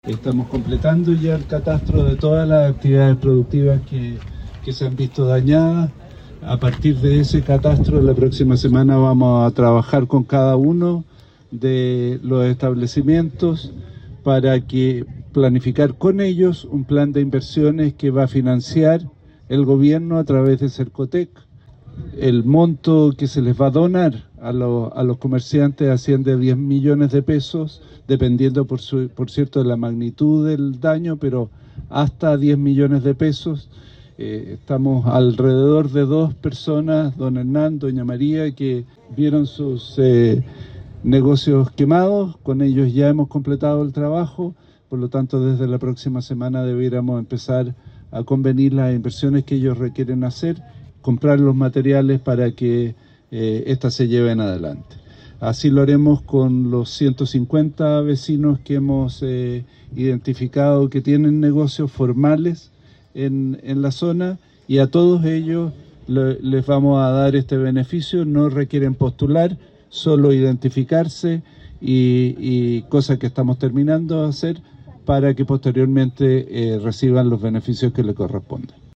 Estamos completando ya el catastro de todas las actividades productivas que se han visto dañadas. A partir de ese catastro, la próxima semana vamos a trabajar con cada uno de los establecimientos para planificar con ellos un plan de inversiones que va a financiar el gobierno a través de Cercotec. El monto que se les va a donar a los comerciantes asciende a 10 millones de pesos, dependiendo por cierto de la magnitud del daño, pero hasta 10 millones de pesos. Estamos alrededor de 2 personas, don Hernán, doña María, que vieron sus negocios quemados. Con ellos ya hemos completado el trabajo, por lo tanto desde la próxima semana debiéramos empezar a convenir las inversiones que ellos requieren hacer, comprar los materiales para que éstas se lleven adelante. Así lo haremos con los 150 vecinos que hemos identificado que tienen negocios formales en la zona, y a todos ellos les vamos a dar este beneficio. No requieren postular, solo identificarse y cosas que estamos terminando de hacer para que posteriormente reciban los beneficios que les corresponden.